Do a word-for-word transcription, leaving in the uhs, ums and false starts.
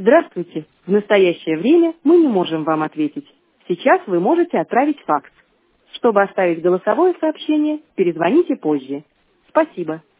Здравствуйте. В настоящее время мы не можем вам ответить. Сейчас вы можете отправить факс. Чтобы оставить голосовое сообщение, перезвоните позже. Спасибо.